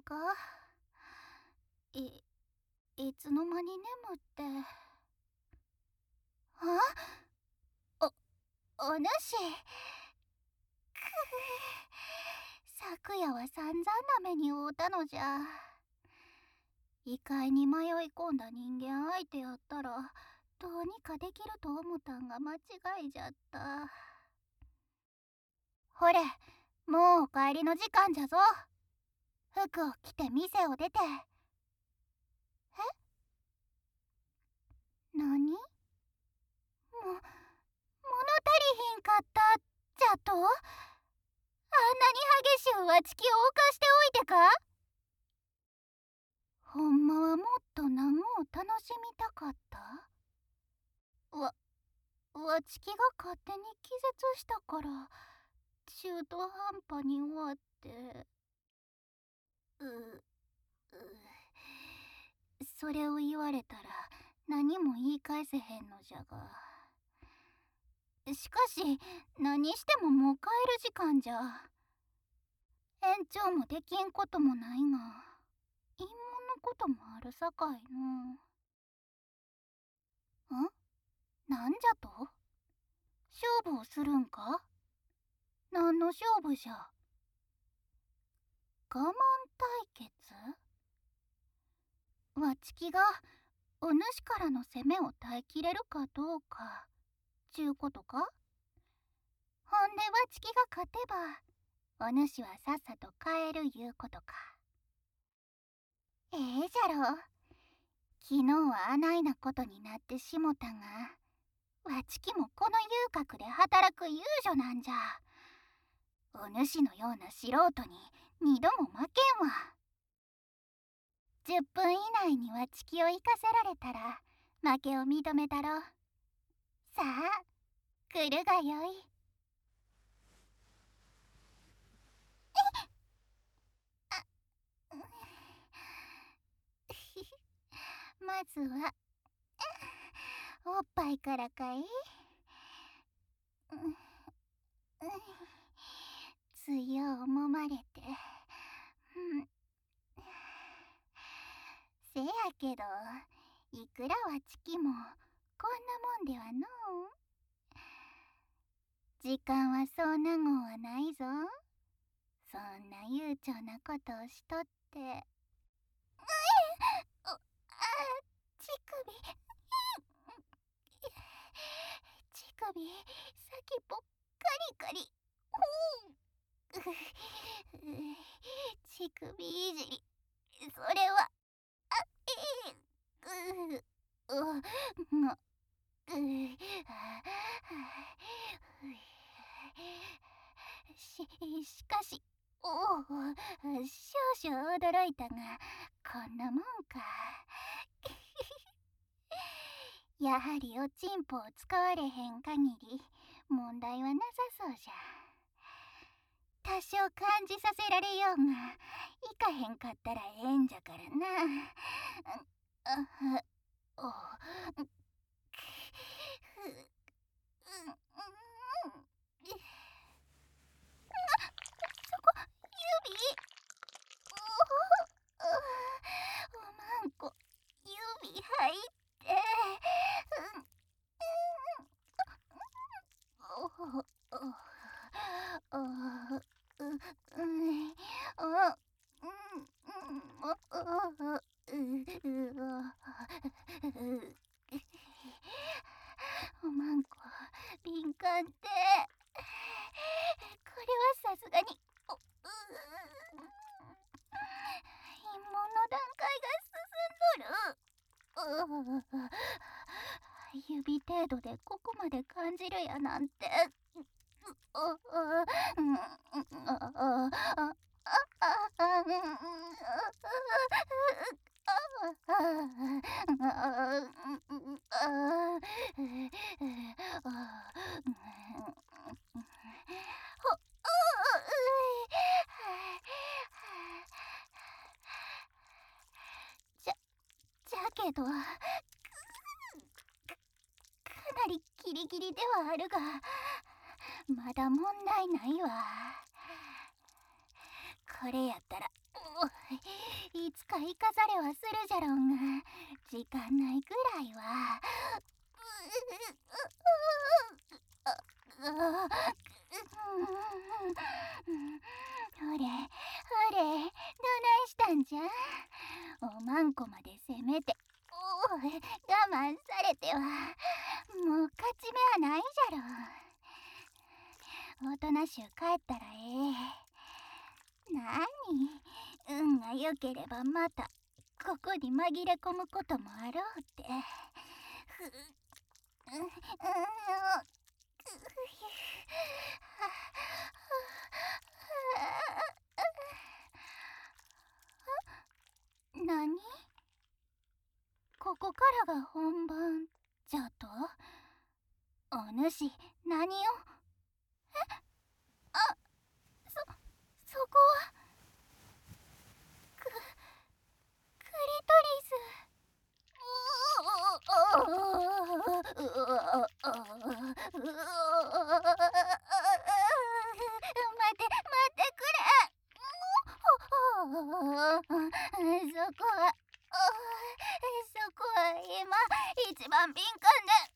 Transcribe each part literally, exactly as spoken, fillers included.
んか？い、いつの間に眠って。あ？お、お主。く昨夜は散々な目に遭うたのじゃ。異界に迷い込んだ人間相手やったらどうにかできると思たんが間違いじゃった。ほれ、もうお帰りの時間じゃぞ。服を着て店を出て。え？なに？も、物足りひんかったじゃと？あんなに激しゅうわちきを犯しておいてか？ほんまはもっと何を楽しみたかった？わ、わちきが勝手に気絶したから中途半端に終わって。う、う、それを言われたら何も言い返せへんのじゃが。しかし何してももう帰る時間じゃ。延長もできんこともないが、陰謀のこともあるさかいの。ん？なんじゃと？勝負をするんか？何の勝負じゃ？我慢対決？わちきがお主からの攻めを耐えきれるかどうかちゅうことか？ほんでわちきが勝てばお主はさっさと帰るいうことか。ええじゃろ。昨日はあないなことになってしもたが、わちきもこの遊郭で働く遊女なんじゃ。お主のような素人に二度も負けんわ。じゅっぷん以内にわちきを行かせられたら負けを認めたろ。さあ、来るがよい。まずはおっぱいからかい。ついようもまれて。せやけどいくらわちきもこんなもんではのう。時間はそうなごうはないぞ。そんな悠長なことをしとって。ういおあ乳首乳首先ぽっカリカリ。ほう乳首いじり、それはあえううううししかしおお少々驚いたがこんなもんか。やはりおちんぽを使われへん限り問題はなさそうじゃ。多少感じさせられようがいかへんかったらええんじゃからな。あおそこ指。おおまんこ指入っておおおおおまんこ敏感って。これはさすがにおう陰謀の段階が進んどる。指程度でここまで感じるやなんて。じゃ、じゃけどかなりギリギリではあるがまだ問題ないわ。これやったら行かされはするじゃろうが、時間ないくらいは。ほれほれ、どないしたんじゃ。おまんこまでせめてお我慢されてはもう勝ち目はないじゃろ。おとなしゅう帰ったらええ。なに、運が良ければまたここに紛れ込むこともあろうって。ふう、うん、なに、ここからが本番じゃと。お主何を。え、あ、そそこはククリトリス。待て待ってくれ。そこはそこは今一番敏感で。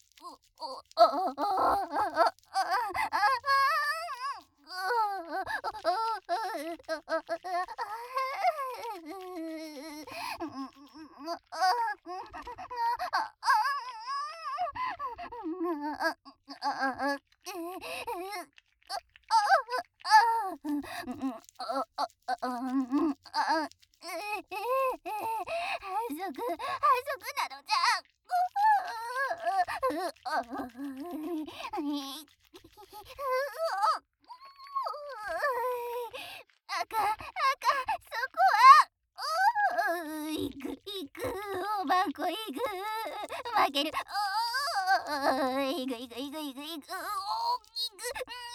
はずくはずくなのじゃ。あかんあかん、そこは。いくいく、おばんこいく、負ける。いくいくいくいくいく、おいく。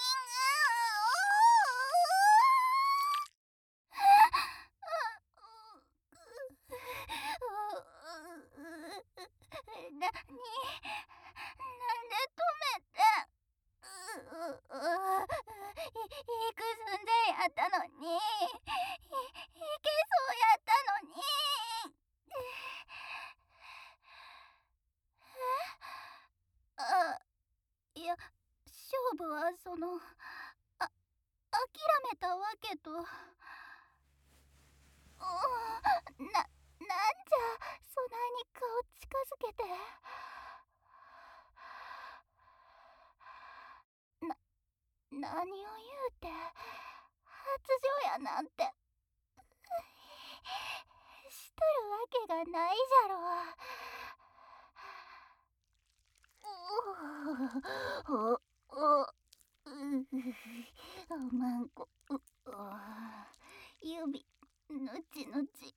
なに、なんで止めて。ううういくすんでやったのに、いいけそうやったのに。えあ、いや、勝負はそのあ諦めたわけと。な、なんじゃそないに顔近づけて。な、何を言うて発情やなんてしとるわけがないじゃろう。おおおおまんこ、うお指ぬちぬち。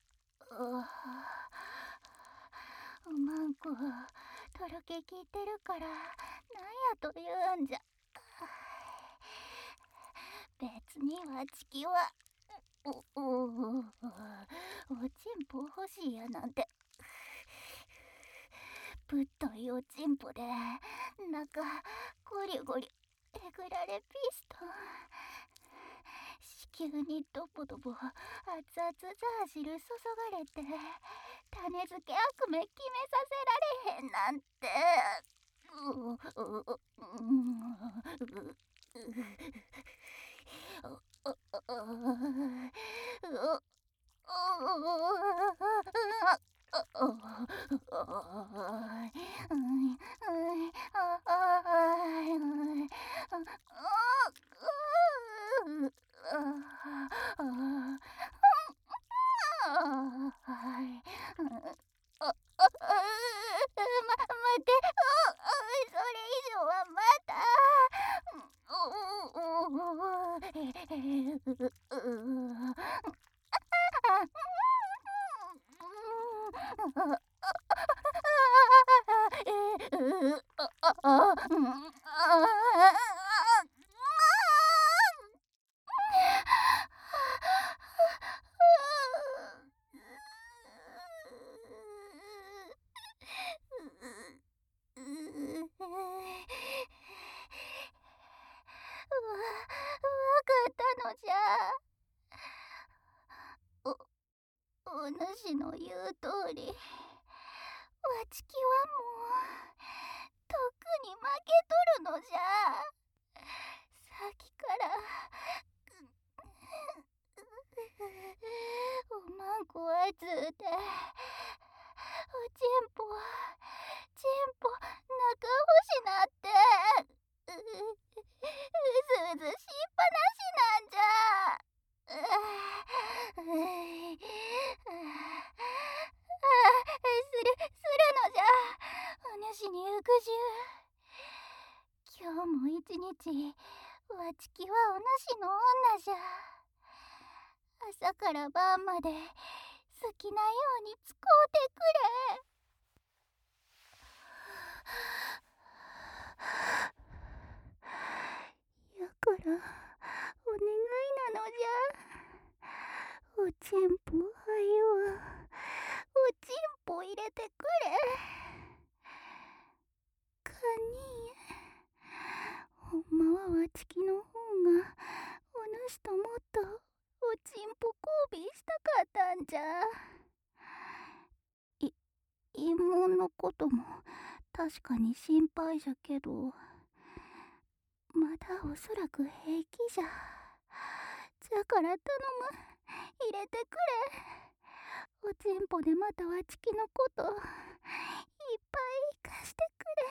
おまんこ、とろけきいてるからなんやと言うんじゃ。別にわちきはおおおおちんぽ欲しいやなんて。ぶっといおちんぽで中ゴリゴリえぐられピストン。子宮にドボドボ熱々ザー汁注がれて種付け悪夢決めさせられへんなんて。ううううま、待って、それ以上はまた。わ、わかったのじゃ。お、 お主の言う通り、わちきはもうとっくに負けとるのじゃ。さっきからおまんこはつうて、おちんぽちんぽ中欲しなって、ううずうずしっぱなしなんじゃ。うういあするするのじゃ。お主に服従。今日も一日わちきはお主の女じゃ。朝から晩まで好きなように使うてくれ。やからお願いなのじゃ。おちんぽはよおちんぽ入れてくれ。カニほんまはわちきの方がお主ともっとおちんぽ交尾したかったんじゃ。い陰謀のことも確かに心配じゃけど、まだおそらく平気じゃ。じゃから頼む、入れてくれ。おちんぽでまたわちきのこといっぱい生かしてくれ。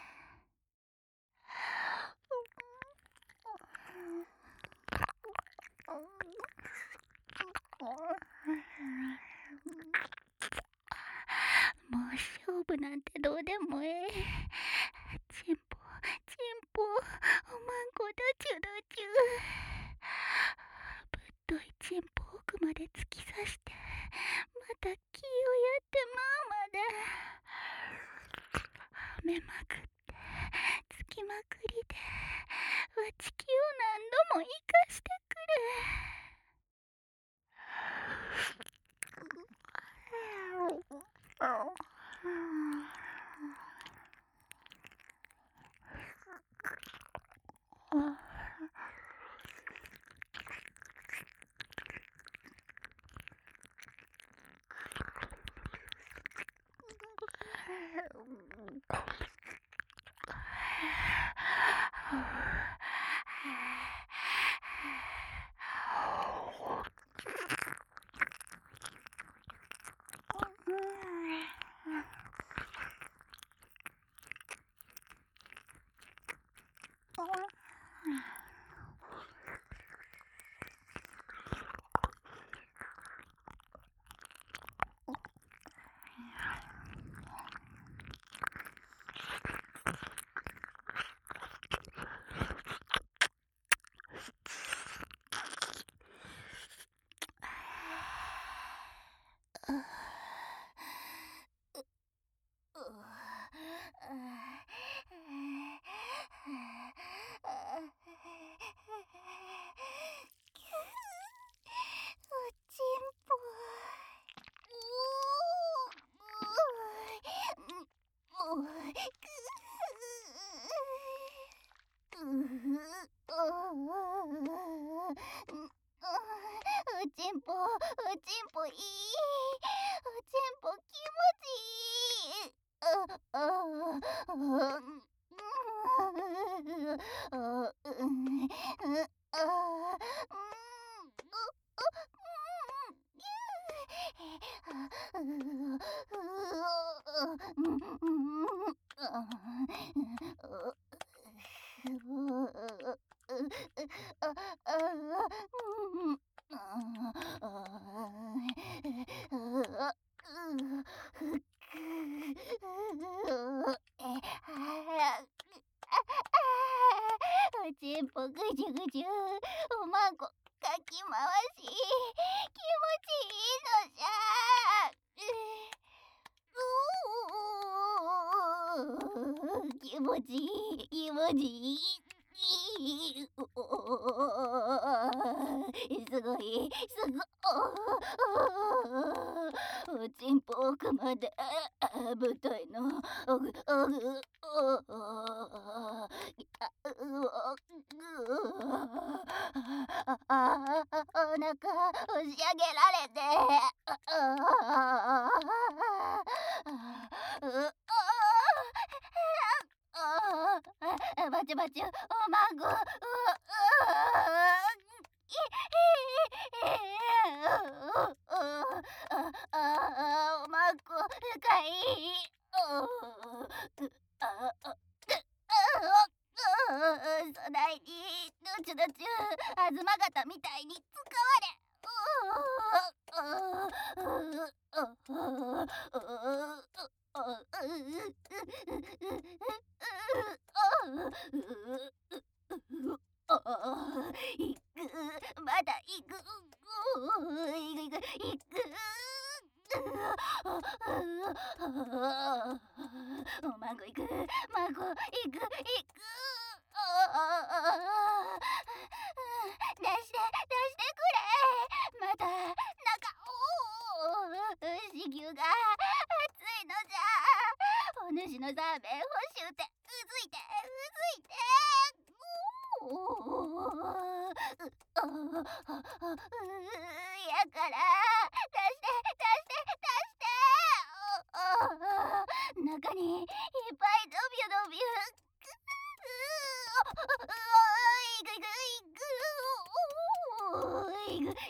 もう勝負なんてどうでもええ。ちんぽちんぽおまんこどちゅどちゅ。ぶっといちんぽ奥まで突き刺して、また気をやってまうまではめまくってつきまくりでわちきを何度も生かしてくれ。おちんぽ、おちんぽいい。おちんぽ気持ちいい。あ、あ、あ、あ、うん、あ、おちんぽぐじゅぐじゅおまんこかきまわし気持ちいいのじゃ。う気持ちいい気持ちいい。すごいすごい。 おちんぽ奥までぶといの。おぐおぐおおあああおなか押し上げられてあああバチュバチュおまんごうあおまんこかいそないにどちゅどちゅあずまがたみたいに使われいくまだいくいくいくいくおまんごいくまんごいくいく出して出してくれまた中お子宮が熱いのじゃお主のザーメン欲しゅうてうずいてうずいておおやから出して出して出して中にいっぱいドビュドビュいくいくいくいくいくいくいくいくいくいくい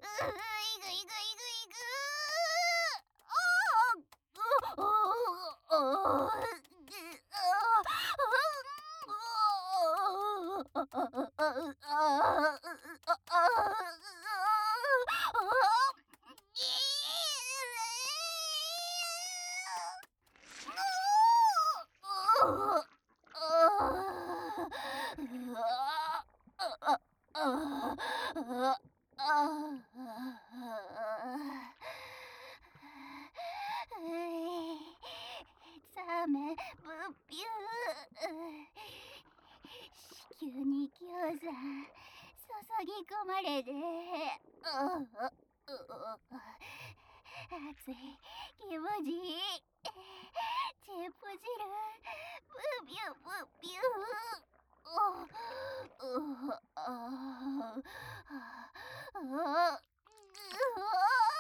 ザーメンぶっぴゅー子宮にぎょうさん注ぎ込まれて熱い気持ちいいチップ汁ブビュブビュおおああああ